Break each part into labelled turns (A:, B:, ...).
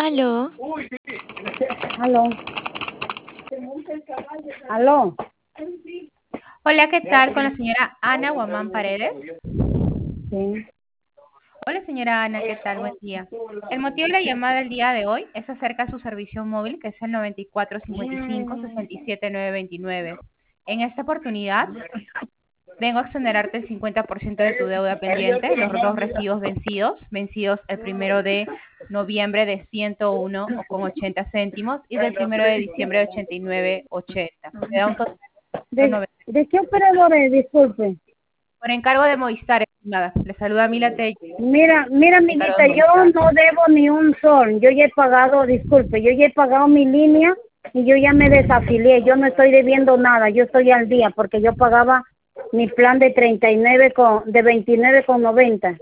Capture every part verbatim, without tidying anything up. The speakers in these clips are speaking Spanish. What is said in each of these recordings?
A: Aló.
B: Aló. Aló.
C: Hola, ¿qué tal? Con la señora Ana Guamán Paredes.
B: Sí.
C: Hola, señora Ana, ¿qué tal? Buen día. El motivo de la llamada del día de hoy es acerca de su servicio móvil, que es el noventa y cuatro cincuenta y cinco sesenta y siete nueve veintinueve. En esta oportunidad, vengo a exonerarte el cincuenta por ciento de tu deuda pendiente, los dos recibos vencidos, vencidos el primero de noviembre de ciento uno con ochenta céntimos y del primero de diciembre de ochenta y nueve ochenta. Me da un total de
B: ¿De, ¿De qué operador es? Disculpe.
C: por encargo de Movistar, estimada. Le saluda Mila Telle.
B: Mira, mira,
C: Encargo
B: amiguita,
C: de
B: yo
C: Movistar.
B: no debo ni un sol. Yo ya he pagado, disculpe, yo ya he pagado mi línea y yo ya me desafilié. Yo no estoy debiendo nada. Yo estoy al día porque yo pagaba mi plan de treinta y nueve con, de veintinueve con noventa.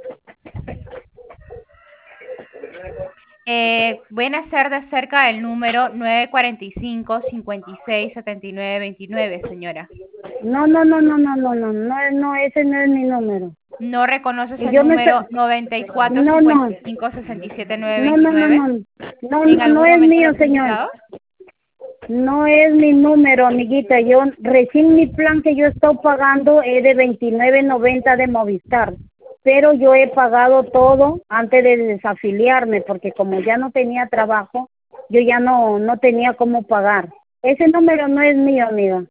C: Eh, voy a hacer de cerca el número nueve cuarenta y cinco cincuenta y seis setenta y nueve veintinueve, señora.
B: No, no, no, no, no, no, no, no, no, ese no es mi número.
C: ¿No reconoces
B: Y
C: el
B: yo me
C: número
B: estoy-
C: noventa y cuatro
B: No, no,
C: cincuenta y cinco sesenta y siete nueve
B: no, no, no,
C: veintinueve?
B: no, no,
C: ¿En
B: no, no
C: algún
B: es
C: momento lo
B: mío,
C: has
B: señor.
C: utilizado?
B: No es mi número, amiguita. Yo recién mi plan que yo estoy pagando es de veintinueve noventa de Movistar. Pero yo he pagado todo antes de desafiliarme porque como ya no tenía trabajo, yo ya no no tenía cómo pagar. Ese número no es mío, amiga.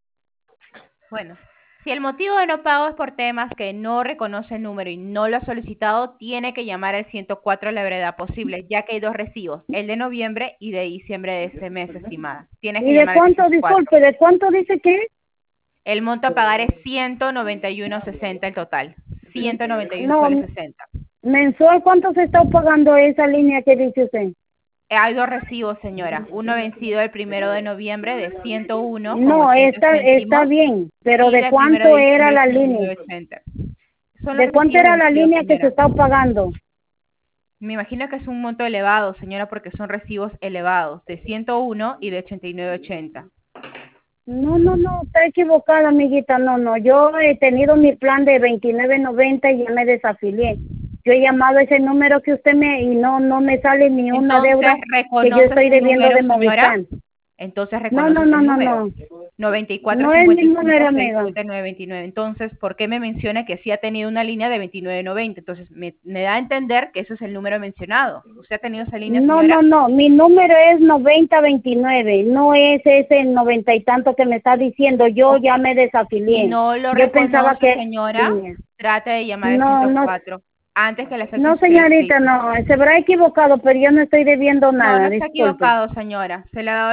C: Bueno, si el motivo de no pago es por temas que no reconoce el número y no lo ha solicitado, tiene que llamar al ciento cuatro a la brevedad posible, ya que hay dos recibos, el de noviembre y de diciembre de este mes, estimada. Tienes que
B: ¿Y de
C: llamar al
B: cuánto,
C: ciento cuatro.
B: disculpe, de cuánto dice que?
C: El monto a pagar es ciento noventa y uno sesenta el total. ciento noventa y uno
B: No,
C: soles sesenta.
B: mensual, ¿cuánto se está pagando esa línea que dice usted?
C: Hay dos recibos, señora. Uno vencido el primero de noviembre de ciento uno con
B: No,
C: ochenta
B: está, está
C: céntimos
B: bien, pero
C: y
B: ¿de
C: del primero
B: cuánto
C: de
B: era
C: diciembre de
B: la
C: ochenta y
B: línea?
C: nueve ochenta. Son los
B: ¿De cuánto
C: recibos
B: era la
C: vencidos,
B: línea que se
C: señora.
B: está pagando?
C: Me imagino que es un monto elevado, señora, porque son recibos elevados, de ciento uno y de ochenta y nueve ochenta.
B: No, no, no, está equivocada, amiguita. No, no, yo he tenido mi plan de veintinueve noventa y ya me desafilié. Yo he llamado a ese número que usted me y no no me sale ni una
C: Entonces,
B: deuda que yo
C: ¿reconoces
B: estoy
C: el
B: debiendo
C: número,
B: de
C: señora?
B: Movistar.
C: Entonces,
B: No, no,
C: ¿reconoces
B: no,
C: el
B: no,
C: número?
B: no.
C: noventa y cuatro
B: No es mi
C: cincuenta y
B: número,
C: cinco
B: amiga.
C: sesenta y siete nueve veintinueve. Entonces, ¿por qué me menciona que sí ha tenido una línea de veintinueve noventa? Entonces, me, me da a entender que ese es el número mencionado. ¿Usted ha tenido esa línea,
B: No,
C: señora?
B: no, no, mi número es noventa veintinueve, no es ese noventa y tanto que me está diciendo. Yo
C: Ok.
B: ya me
C: Si
B: desafilié.
C: no lo
B: Yo pensaba
C: reconoce,
B: que
C: señora,
B: línea.
C: trate de llamar al
B: No,
C: ciento
B: no,
C: cuatro antes que le afecte
B: no,
C: su crédito.
B: señorita, no, se habrá equivocado, pero yo no estoy debiendo
C: No, no
B: nada,
C: está
B: disculpe.
C: equivocado, señora. Se le ha dado